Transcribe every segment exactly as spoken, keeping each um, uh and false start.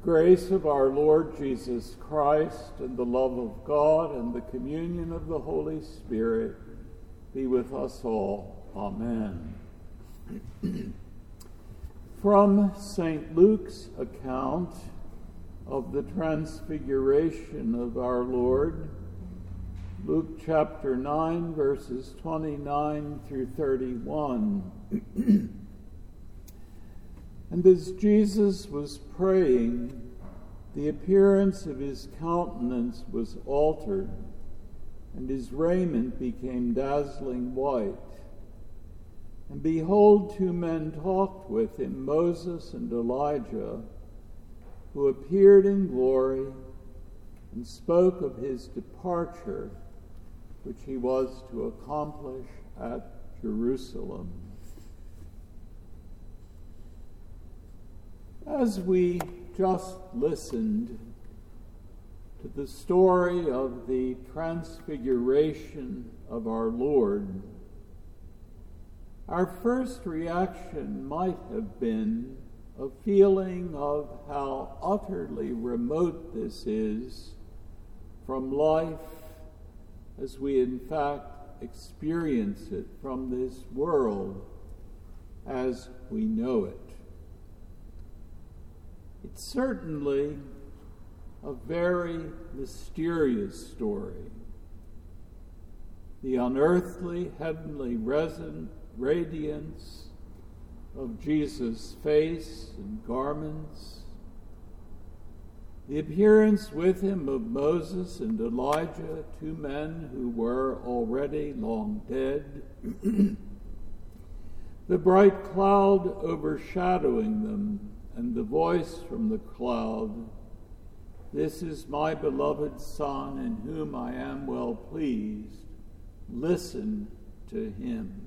grace of our Lord Jesus Christ and the love of God and the communion of the Holy Spirit be with us all. Amen. From Saint Luke's account of the transfiguration of our Lord, Luke chapter nine, verses twenty-nine through thirty-one. And as Jesus was praying, the appearance of his countenance was altered, and his raiment became dazzling white. And behold, two men talked with him, Moses and Elijah, who appeared in glory and spoke of his departure, which he was to accomplish at Jerusalem. As we just listened to the story of the transfiguration of our Lord, our first reaction might have been a feeling of how utterly remote this is from life as we in fact experience it, from this world as we know it. It's certainly a very mysterious story. The unearthly, heavenly resin- radiance of Jesus' face and garments, the appearance with him of Moses and Elijah, two men who were already long dead, the bright cloud overshadowing them, and the voice from the cloud, "This is my beloved Son, in whom I am well pleased. Listen to him."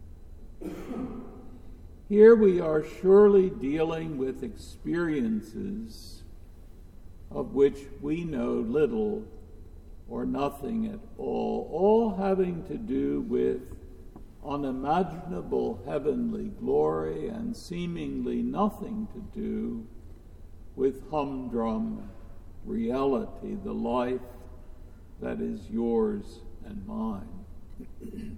Here we are surely dealing with experiences of which we know little or nothing at all, all having to do with unimaginable heavenly glory and seemingly nothing to do with humdrum reality, the life that is yours and mine.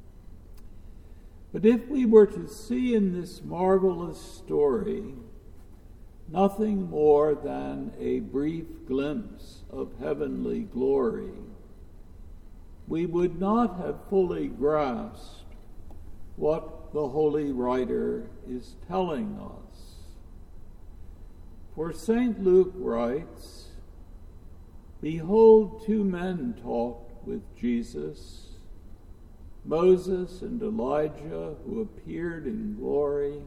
But if we were to see in this marvelous story nothing more than a brief glimpse of heavenly glory, we would not have fully grasped what the holy writer is telling us. For Saint Luke writes, "Behold, two men talked with Jesus, Moses and Elijah, who appeared in glory,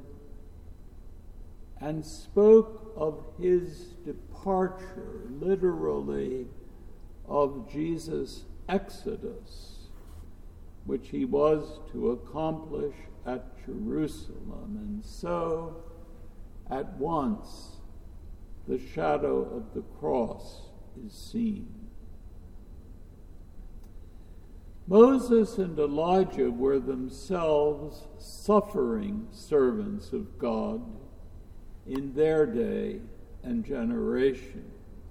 and spoke of his departure," literally of Jesus' exodus, which he was to accomplish at Jerusalem. And so, at once, the shadow of the cross is seen. Moses and Elijah were themselves suffering servants of God in their day and generation.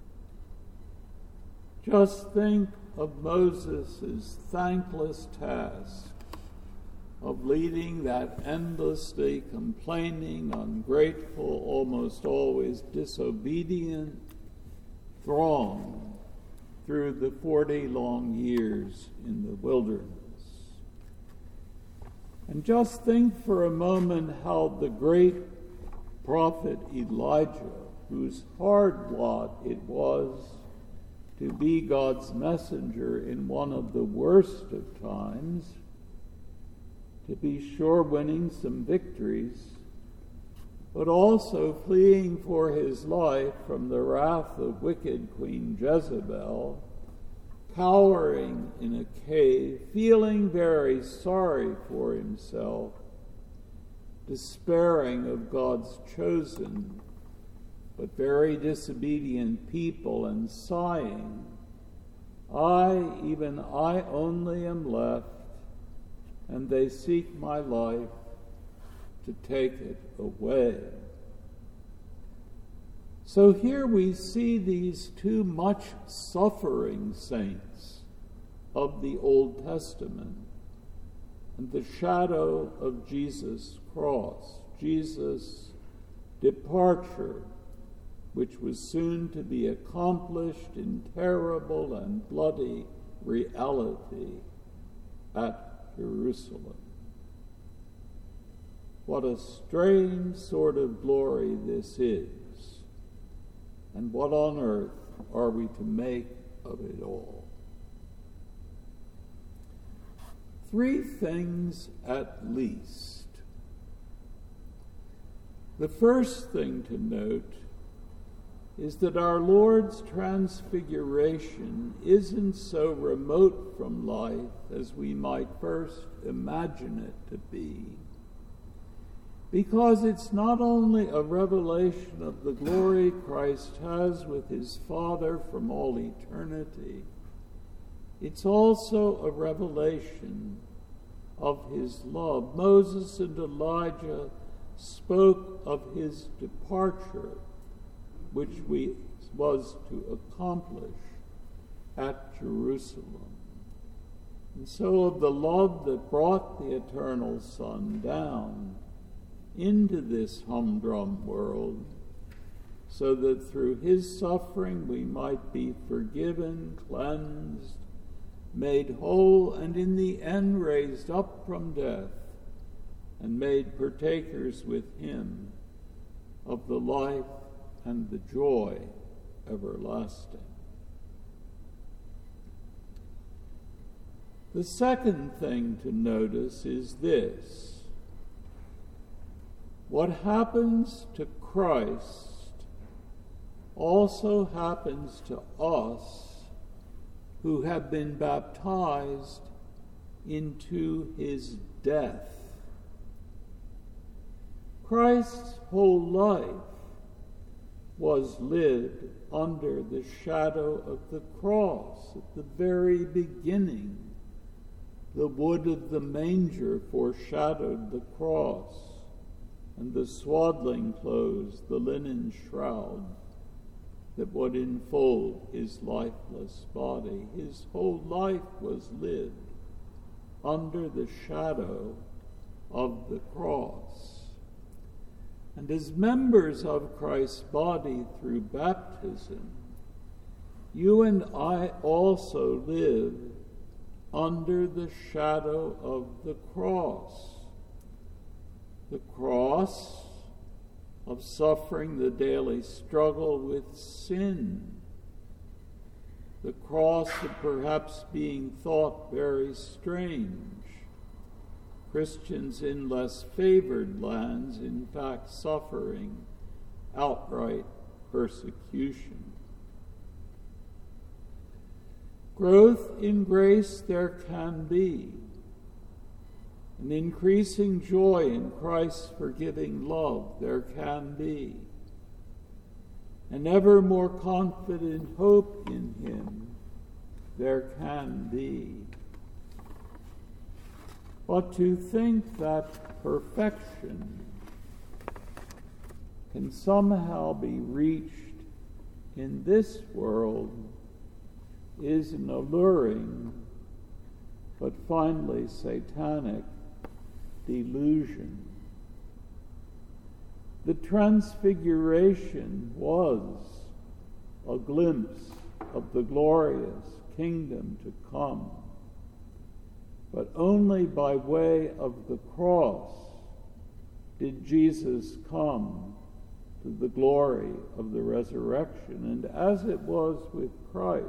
Just think of Moses' thankless task of leading that endlessly complaining, ungrateful, almost always disobedient throng through the forty long years in the wilderness. And just think for a moment how the great prophet Elijah, whose hard lot it was to be God's messenger in one of the worst of times, to be sure winning some victories, but also fleeing for his life from the wrath of wicked Queen Jezebel, cowering in a cave, feeling very sorry for himself, despairing of God's chosen but very disobedient people, and sighing, "I, even I only am left, and they seek my life to take it away." So here we see these two much suffering saints of the Old Testament and the shadow of Jesus' cross, Jesus' departure, which was soon to be accomplished in terrible and bloody reality at Jerusalem. What a strange sort of glory this is, and what on earth are we to make of it all? Three things at least. The first thing to note is that our Lord's transfiguration isn't so remote from life as we might first imagine it to be, because it's not only a revelation of the glory Christ has with his Father from all eternity, it's also a revelation of his love. Moses and Elijah spoke of his departure, which we, was to accomplish at Jerusalem. And so of the love that brought the eternal Son down into this humdrum world, so that through his suffering we might be forgiven, cleansed, made whole, and in the end raised up from death and made partakers with him of the life and the joy everlasting. The second thing to notice is this: what happens to Christ also happens to us who have been baptized into his death. Christ's whole life was lived under the shadow of the cross. At the very beginning, the wood of the manger foreshadowed the cross, and the swaddling clothes, the linen shroud that would enfold his lifeless body. His whole life was lived under the shadow of the cross. And as members of Christ's body through baptism, you and I also live under the shadow of the cross. The cross of suffering the daily struggle with sin. The cross of perhaps being thought very strange. Christians in less favored lands, in fact, suffering outright persecution. Growth in grace there can be, an increasing joy in Christ's forgiving love there can be, an ever more confident hope in him there can be. But to think that perfection can somehow be reached in this world is an alluring but finally satanic delusion. The Transfiguration was a glimpse of the glorious kingdom to come, but only by way of the cross did Jesus come to the glory of the resurrection. And as it was with Christ,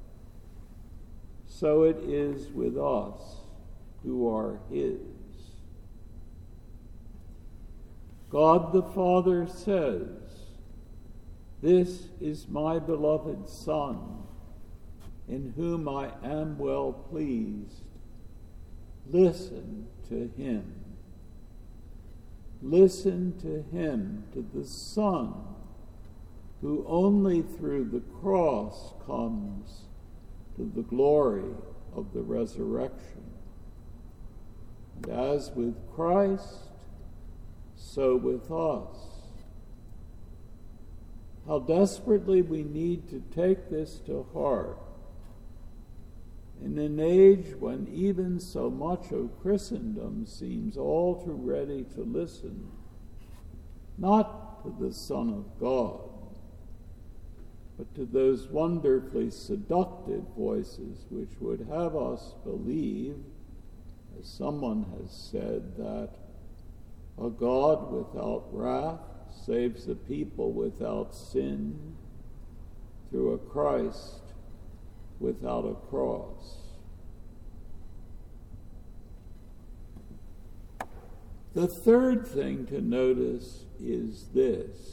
so it is with us who are his. God the Father says, "This is my beloved Son, in whom I am well pleased. Listen to him." Listen to him, to the Son, who only through the cross comes to the glory of the resurrection. And as with Christ, so with us. how desperately we need to take this to heart in an age when even so much of Christendom seems all too ready to listen, not to the Son of God, but to those wonderfully seductive voices which would have us believe, as someone has said, that a God without wrath saves a people without sin through a Christ without a cross. The third thing to notice is this.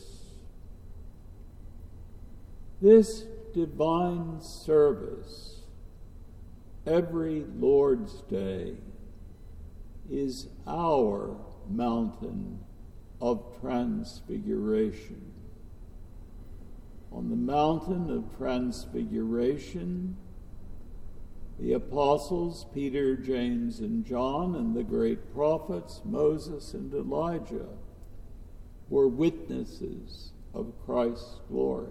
This divine service, every Lord's Day, is our mountain of transfiguration. On the mountain of transfiguration, the apostles Peter, James, and John, and the great prophets Moses and Elijah were witnesses of Christ's glory.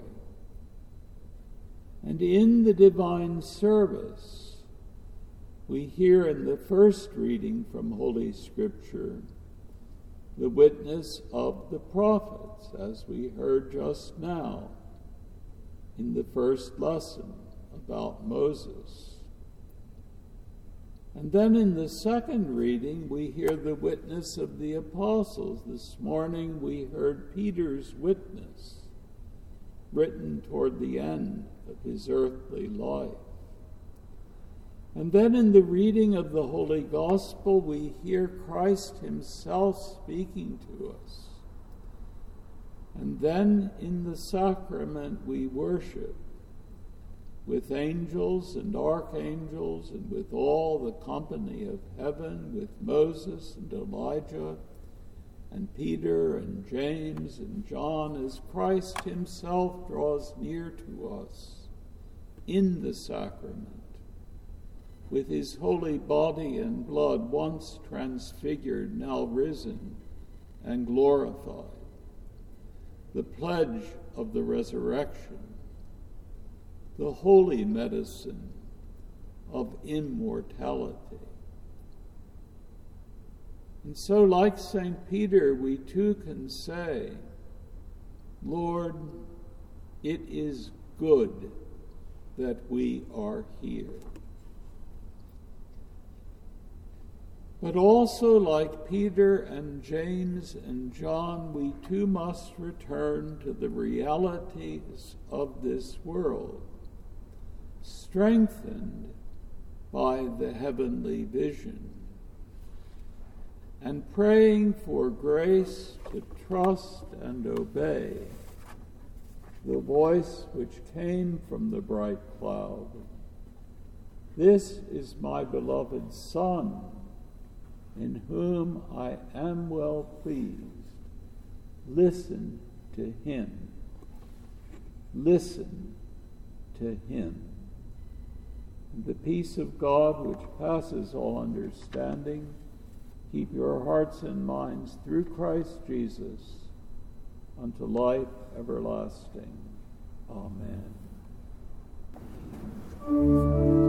And in the divine service, we hear in the first reading from Holy Scripture the witness of the prophets, as we heard just now in the first lesson about Moses. And then in the second reading, we hear the witness of the apostles. This morning we heard Peter's witness, written toward the end of his earthly life. And then in the reading of the Holy Gospel, we hear Christ himself speaking to us. And then in the sacrament we worship with angels and archangels and with all the company of heaven, with Moses and Elijah and Peter and James and John, as Christ himself draws near to us in the sacrament, with his holy body and blood, once transfigured, now risen and glorified, the pledge of the resurrection, the holy medicine of immortality. And so, like Saint Peter, we too can say, Lord, it is good that we are here. But also, like Peter and James and John, we too must return to the realities of this world, strengthened by the heavenly vision, and praying for grace to trust and obey the voice which came from the bright cloud. This is my beloved Son, in whom I am well pleased. Listen to him. Listen to him. And the peace of God, which passes all understanding, keep your hearts and minds through Christ Jesus unto life everlasting. Amen.